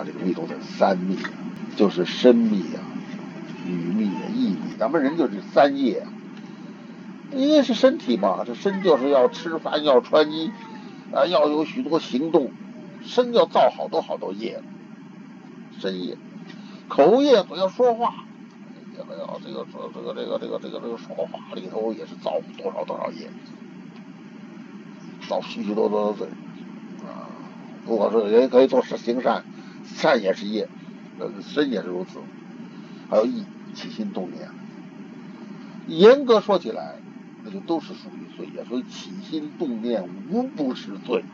这个密宗的三密，就是身密语密意密，咱们人就是三业。因为是身体嘛，这身就是要吃饭，要穿衣，要有许多行动，身要造好多业，身业，口业要说话，也要这个说话里头也是造多少业，造许多的罪啊。不管是也可以做行善，善也是业，身也是如此，还有意起心动念。严格说起来，那就都是属于罪业，所以起心动念无不是罪。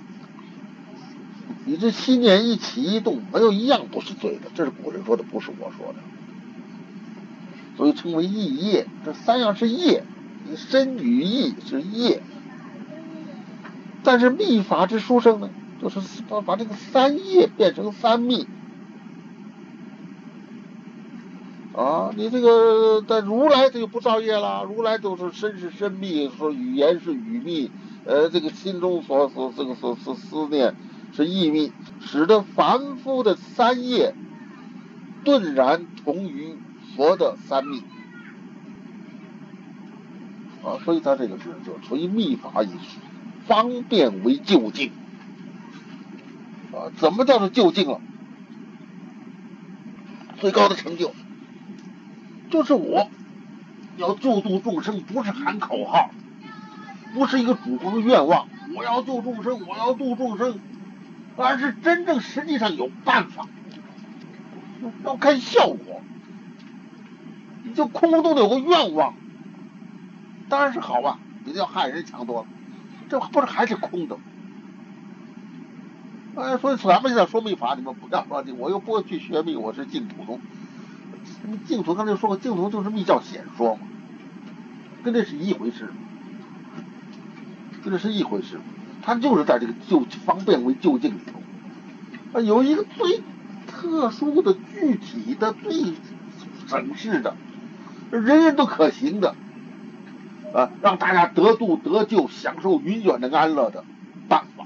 你这心念一起一动，没有一样不是罪的，这是古人说的，不是我说的。所以称为意业，这三样是业，身语意是业。但是密法之殊胜呢，就是把这个三业变成三密。你这个在如来这就不造业了，如来就是身是身密，说语言是语密，这个心中所思念是意密，使得凡夫的三业顿然同于佛的三密。所以他这个就纯密法以方便为究竟。怎么叫做究竟了？最高的成就就是我要救度众生，不是喊口号，不是一个主观愿望，我要救众生，我要度众生，而是真正实际上有办法，要看效果。你就空洞的有个愿望，当然是好吧，比要害人强多了，这不是还是空的。所以咱们现在说密法，你们不要说，我又不会去学密，我是净土宗。净土刚才说过，净土就是密教显说嘛，跟这是一回事，它就是在这个方便为究竟里头，有一个最特殊的、具体的、最省事的、人人都可行的，让大家得度得救、享受永远的安乐的办法。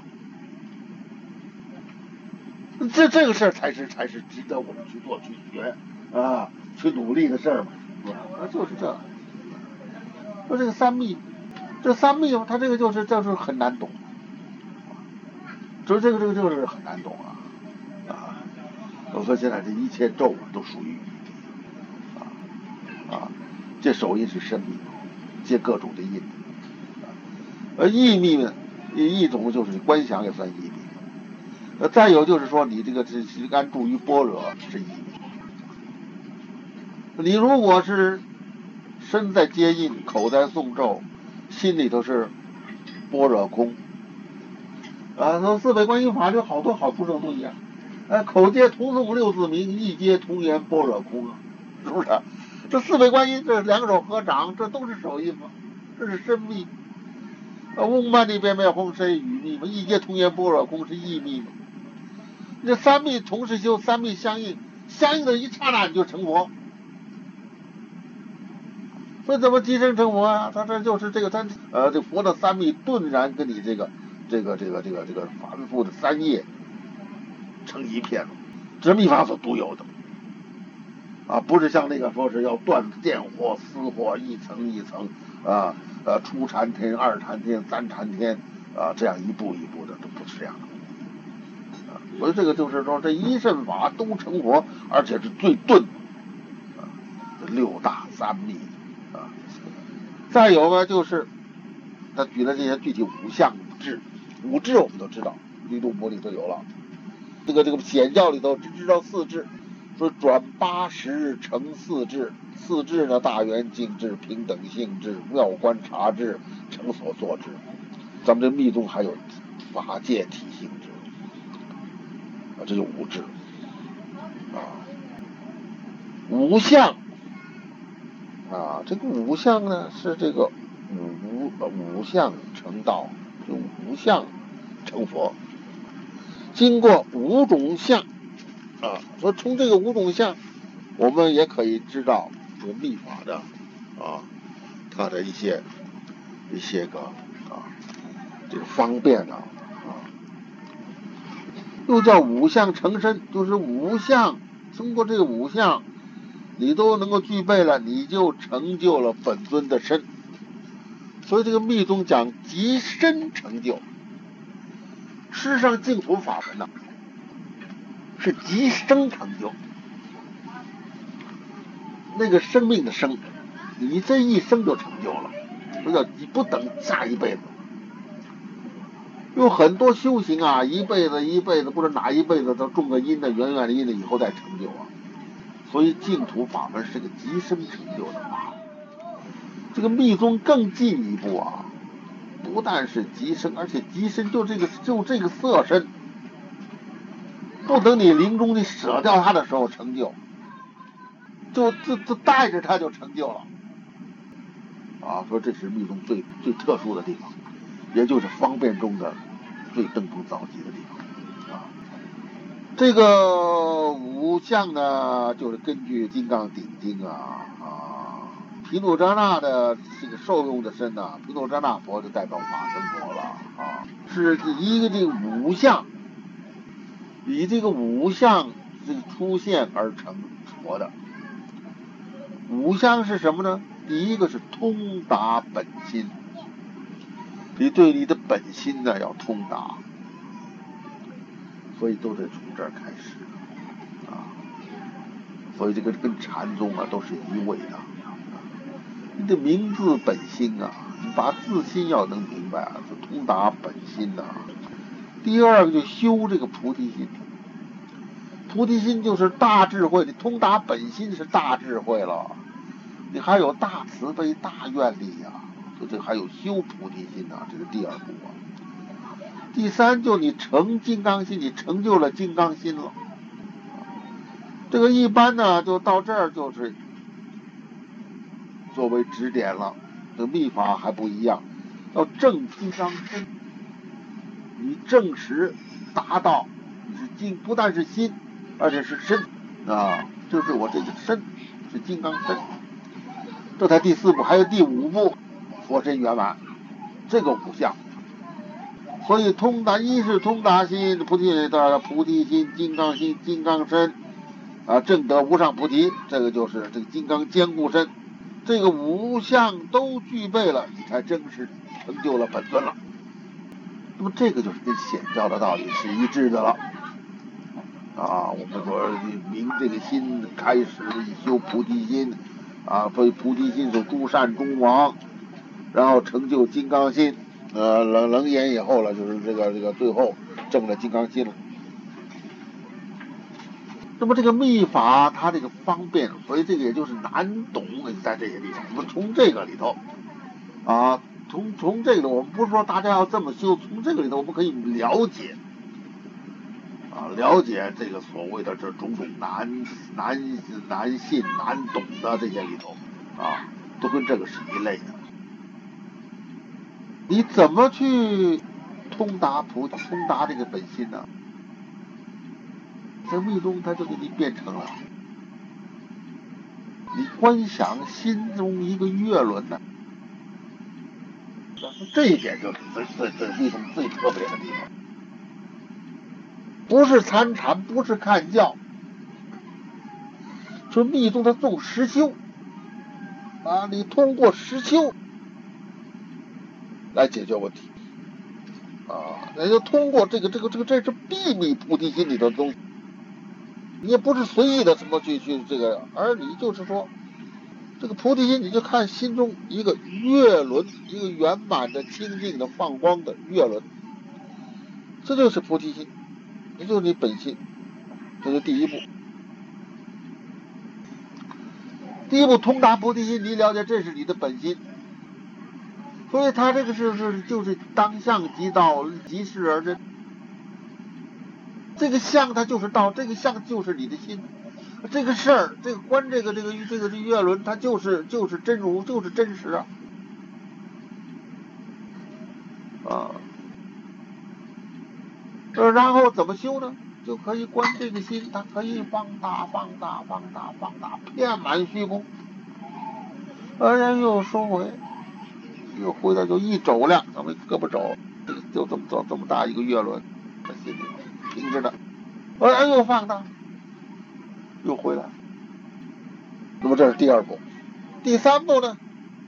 这个事儿才是值得我们去做、去学去努力的事儿嘛，就是这。说这个三密，它这个就是很难懂，所以这个就是很难懂我说现在这一切咒都属于这手印是身密，借各种的印。意密呢，一种就是观想也算意密。再有就是说，你这个是安住于般若是意密。你如果是身在接印，口在诵咒，心里头是般若空说四北观音法就好多好处都一样。口接同诵六字名，意接同言般若空是不是？这四北观音这两手合掌，这都是手印吗？这是身密。嗡嘛呢呗咪吽是语密嘛，意接同言般若空是意密嘛。这三密同时修，三密相应的一刹那你就成佛。所以怎么提升成佛啊？他这就是这个这佛的三密顿然跟你这个凡夫的三业成一片了，这是密法所独有的不是像那个说是要断见惑、思惑，一层一层初禅天、二禅天、三禅天这样一步一步的，都不是这样的所以这个就是说，这一圣法都成佛，而且是最顿六大三密再有呢，就是他举了这些具体五相五智我们都知道，律度部里头有了。这个显教里头只知道四智，说转80成四智，四智呢，大圆净智、平等性智、妙观察智、成所作智。咱们这密宗还有法界体性智这就五智五相这个五相呢是这个五相成道，就五相成佛。经过五种相说从这个五种相，我们也可以知道这个密法的它的一些个这个方便又叫五相成身，就是五相，通过这个五相，你都能够具备了，你就成就了本尊的身。所以这个密宗讲即身成就，事实上净土法门呢，是即生成就，那个生命的生，你这一生就成就了，不叫你不等下一辈子。有很多修行啊，一辈子，不知哪一辈子都种个因的，远远的因的，以后再成就啊。所以净土法门是个即生成就的法。这个密宗更进一步啊，不但是即生，而且即生就这个色身，不等你临终你舍掉它的时候成就，就带着它就成就了。啊，说这是密宗最特殊的地方，也就是方便中的最登峰造极的地方啊。这个五相呢，就是根据《金刚顶经》毗卢遮那的这个受用的身呢，毗卢遮那佛就代表法身佛了啊，是一个这个五相，以这个五相这个出现而成佛的。五相是什么呢？第一个是通达本心，你对你的本心呢要通达，所以都得从这儿开始啊。所以这个跟禅宗啊都是一味的。你的明自本心啊，你把自心要能明白啊，就通达本心啊。第二个就修这个菩提心，菩提心就是大智慧，你通达本心是大智慧了。你还有大慈悲、大愿力呀，所以这还有修菩提心呐，这是第二步啊。第三，就你成金刚心，你成就了金刚心了。这个一般呢，就到这儿就是作为指点了。这密法还不一样，要证金刚身，你证实达到你是金，不但是心，而且是身啊，就是我这个身是金刚身。这才第四步，还有第五步，佛身圆满，这个五项。所以通达一是通达心，菩提心、金刚心、金刚身啊，证得无上菩提，这个就是这个金刚坚固身。这个五项都具备了，你才真是成就了本尊了。那么这个就是跟显教的道理是一致的了啊。我们说明这个心开始修菩提心。啊，被菩提心所诸善中王，然后成就金刚心，楞严以后了，就是这个最后证了金刚心了。那么这个密法它这个方便，所以这个也就是难懂在这些地方。我们从这个里头啊，从这个我们不是说大家要这么修，从这个里头我们可以了解。了解这个所谓的这种种难信难懂的这些里头啊，都跟这个是一类的。你怎么去通达这个本心呢？在密宗它就给你变成了，你观想心中一个月轮呢，这一点就是密宗最特别的地方。不是参禅，不是看教，说密宗它重实修啊，你通过实修来解决问题啊，也就通过这是秘密菩提心里的东西，你也不是随意的什么去这个，而你就是说这个菩提心，你就看心中一个月轮，一个圆满的清净的放光的月轮，这就是菩提心，这就是你本心，这是第一步。第一步通达菩提心，你了解这是你的本心，所以他这个就是当相即道，即事而真。这个相它就是道，这个相就是你的心，这个事儿，这个观这个月轮，它就是真如，就是真实啊。然后怎么修呢？就可以观这个心，它可以放大，遍满虚空，而然又收回，又回来就一肘量，咱们胳膊肘，就这么大一个月轮在心里，平着的。 又放大，又回来。那么这是第二步。第三步呢，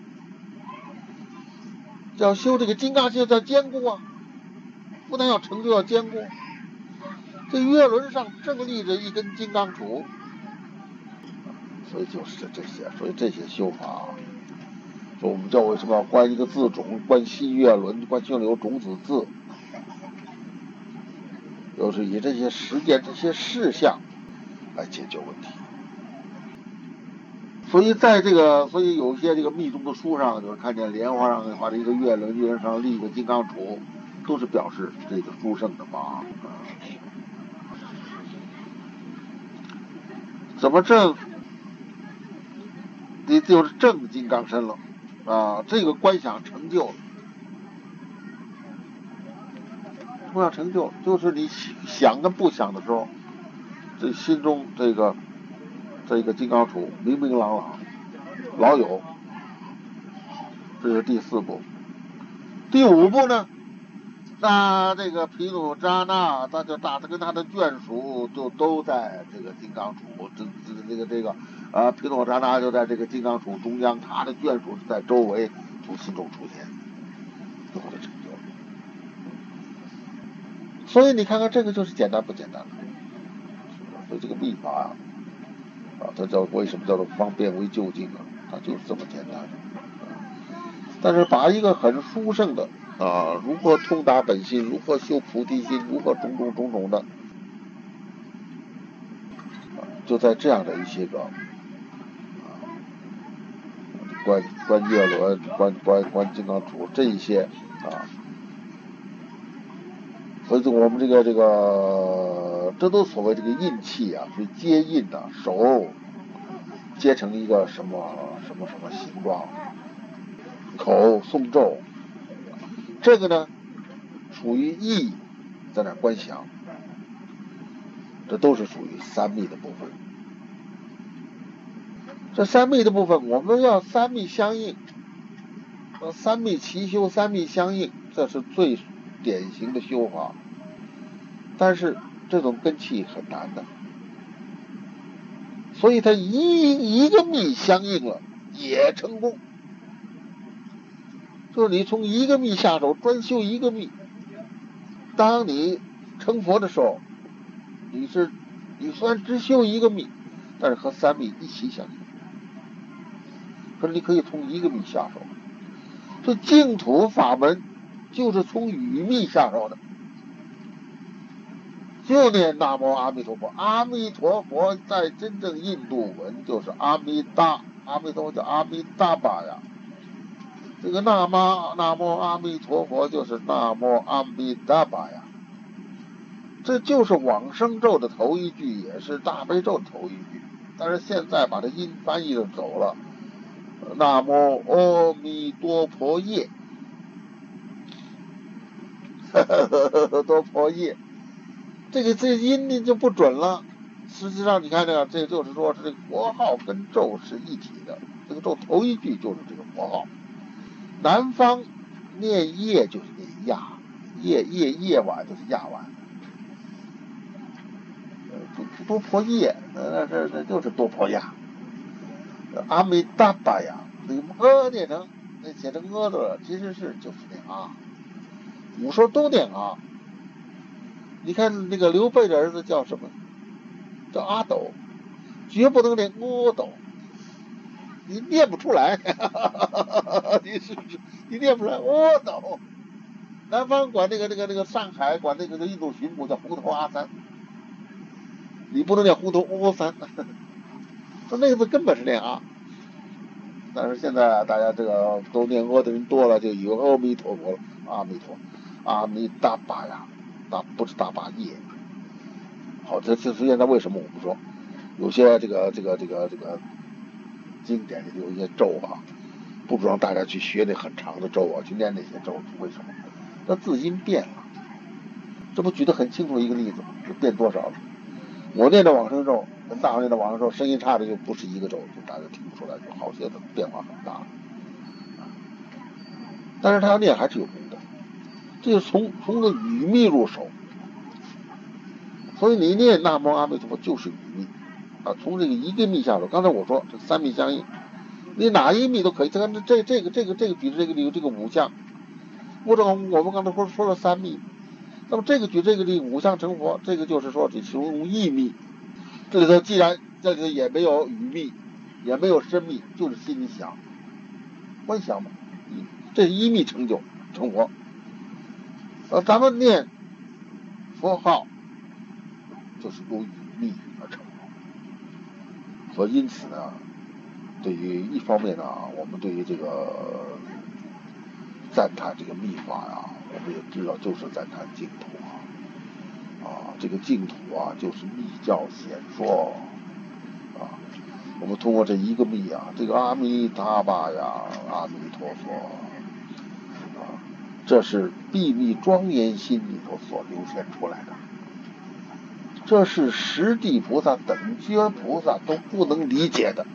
要修这个金刚经，叫坚固啊，不但要成就，要坚固。这月轮上正立着一根金刚杵，所以就是这些，所以这些修法，说我们叫为什么要观一个字种，观心月轮，观心有种子字，就是以这些实践这些事项来解决问题。所以所以有些这个密宗的书上，就是看见莲花上画的一个月轮，月轮上立一个金刚杵，都是表示这个殊胜的法。怎么证？你就是正金刚身了啊！这个观想成就了，观想成就就是你想跟不想的时候，这心中这个金刚杵明明朗朗，老有。这是第四步。第五步呢？那这个毗卢遮那，他跟他的眷属就都在这个金刚杵，毗卢遮那就在这个金刚杵中央，他的眷属在周围从心中出现，最后的成就。所以你看看这个就是简单不简单了？所以这个密法它为什么叫做方便为究竟啊？它就是这么简单。但是把一个很殊胜的如何通达本心，如何修菩提心，如何种种的，就在这样的一些个观月轮、观金刚杵这一些所以我们这个这都所谓这个印气啊，所以接印手接成一个什么形状，口诵咒，这个呢属于意，在那观想，这都是属于三密的部分。这三密的部分，我们要三密相应，三密齐修，三密相应，这是最典型的修法。但是这种根器很难的，所以它一个密相应了也成功。就是你从一个密下手，专修一个密。当你成佛的时候，你虽然只修一个密，但是和三密一起相应。可是你可以从一个密下手。这净土法门就是从语密下手的，就念南无阿弥陀佛。阿弥陀佛在真正印度文就是阿弥陀佛叫阿弥达巴呀。这个南无阿弥陀佛就是南无阿弥达巴呀。这就是往生咒的头一句，也是大悲咒的头一句。但是现在把这音翻译的走了，南无阿弥陀佛耶，多佛耶，这音呢就不准了。实际上你看这就是说是这个佛号跟咒是一体的，这个咒头一句就是这个佛号。南方念夜就是念亚，夜晚就是亚晚，多婆夜，那就是多婆亚。阿弥达巴呀，那个念成那写成的，其实就是念啊。古时候都念啊。你看那个刘备的儿子叫什么？叫阿斗，绝不能念阿斗，你念不出来，你念不出来阿斗。南方管那个上海管那个印度巡捕叫胡头阿三，你不能念胡头阿三，说那个字根本是念啊。但是现在大家这个都念阿的人多了，就以为阿弥陀佛了，阿弥陀，阿弥达巴呀，不是大巴耶。好，这是现在为什么我们说有些这个经典里有一些咒不让大家去学那很长的咒去念那些咒，为什么？那字音变了。这不举得很清楚一个例子，变多少了？我念的往生咒跟大伙念的往生咒声音差的就不是一个咒，就大家听不出来，就好些的变化很大。但是他要念还是有功的，这就从个语密入手。 所以你念南无阿弥陀佛就是语密啊。从这个一个密下手，刚才我说这三密相应，你哪一密都可以。这个举这个五项，或者我们刚才说了三密，那么这个举这个五项成佛，这个就是说这其中一密。这里头既然这里头也没有语密，也没有身密，就是心里想，观想嘛，这是一密成就成佛。咱们念佛号就是由语密而成佛。所以因此呢，对于一方面呢，我们对于这个赞叹这个密法呀，我们也知道就是赞叹净土这个净土就是密教显说我们通过这一个密这个阿弥达巴呀，阿弥陀佛这是秘密庄严心里头所流现出来的，这是十地菩萨等觉菩萨都不能理解的，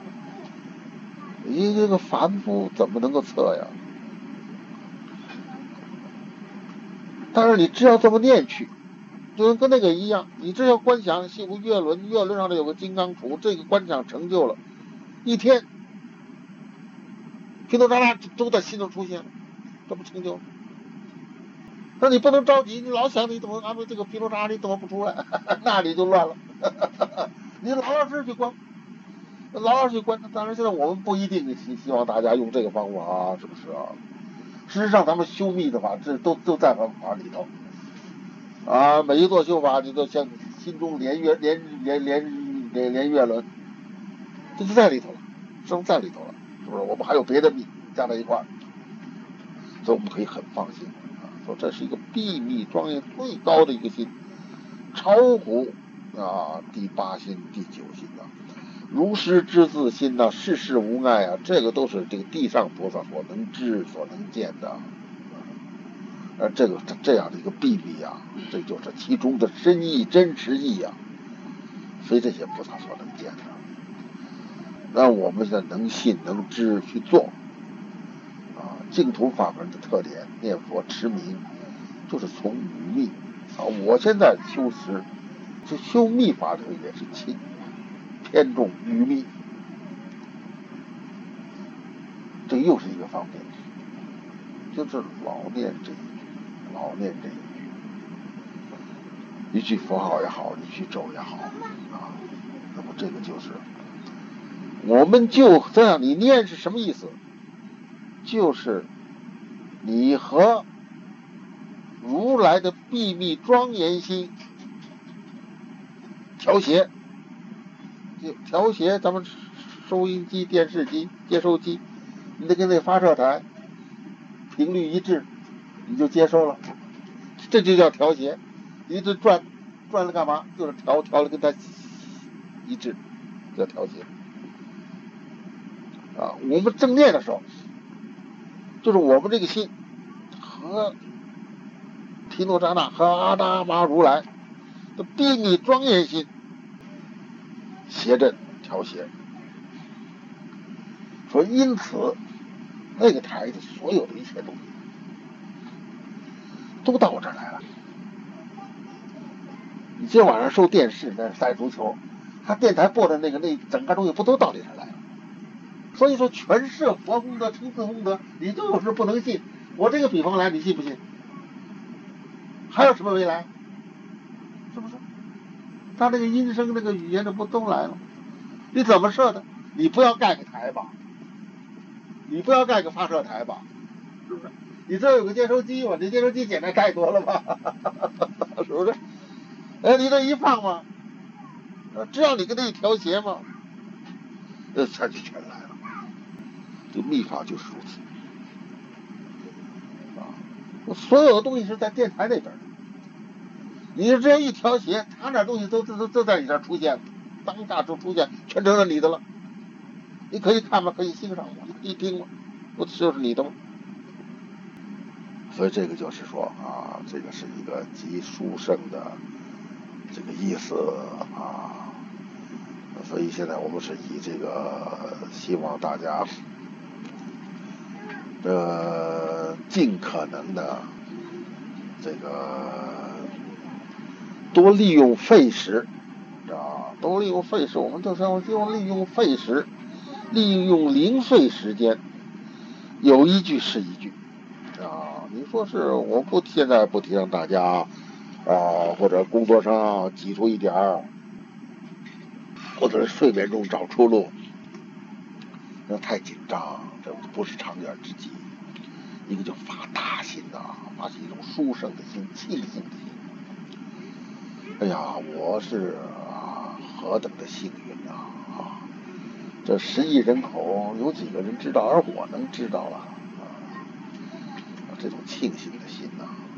你这个凡夫怎么能够测呀？但是你只要这么念去，就跟那个一样，你只要观想西湖月轮，月轮上头有个金刚杵，这个观想成就了，一天噼里啪啦都在心中出现了，这不成就了？那你不能着急，你老想你怎么安排这个噼里啪啦你怎么不出来？那你就乱了。你老实去观，老实去观。当然现在我们不一定希望大家用这个方法是不是啊？事实上咱们修密的法，这都在方法里头每一座修法你都像心中连月轮，这就在里头了，生在里头了，是不是？我们还有别的密加在一块儿，所以我们可以很放心说这是一个秘密庄严最高的一个心，超乎第八心第九心如实知自心世事无碍这个都是这个地上菩萨所能知所能见的这样的一个秘密这就是其中的深意真实意非这些菩萨所能见的。那我们现在能信能知去做净土法门的特点，念佛持名就是从语密我现在修持就修密法里也是偏重语密，这又是一个方面，就是老念这一句佛号也好，一句咒也好那么这个就是我们就这样，你念是什么意思？就是你和如来的秘密庄严心调谐，咱们收音机、电视机、接收机，你得跟那发射台频率一致，你就接收了，这就叫调谐。你一直转了干嘛？就是调了跟它一致，叫调谐我们正念的时候，就是我们这个心和提诺扎那和阿达玛如来的秘密庄严心谐振调谐，所以因此那个台的所有的一切东西都到我这儿来了。你今天晚上收电视那赛足球，他电台播的那整个东西不都到你这儿来了？所以说全是佛功德称自功德，你就有时不能信。我这个比方来，你信不信？还有什么没来？是不是？他那个音声那个语言的不都来了？你怎么设的？你不要盖个台吧，你不要盖个发射台吧，是不是？你这有个接收机吧，你接收机简单盖多了吧，是不是？你这一放嘛，只要你跟他一调谐嘛，它就全来了。这个密法就是如此所有的东西是在电台那边的，你这样一调谐，他那东西都在你这儿出现了，当下就出现，全成了你的了。你可以看吗？可以欣赏吗？可以听吗？不就是你的吗？所以这个就是说这个是一个极殊胜的这个意思所以现在我们是以这个希望大家尽可能的这个多利用废时啊，多利用废时，我们就是要利用废时，利用零碎时间，有一句是一句啊。你说是我现在不提倡大家或者工作上挤出一点儿，或者睡眠中找出路，那太紧张，这不是长远之计。一个就发大心发起一种殊胜的心、庆幸的心。哎呀，我是何等的幸运这10亿人口有几个人知道，而我能知道了这种庆幸的心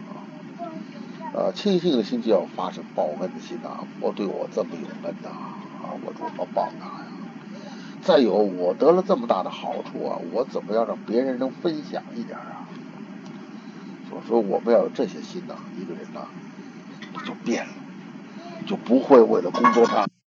庆幸的心就要发生报恩的心我对我这么有恩我如何报答呀？再有，我得了这么大的好处我怎么样让别人能分享一点所以说我们要有这些心一个人就变了，就不会为了工作上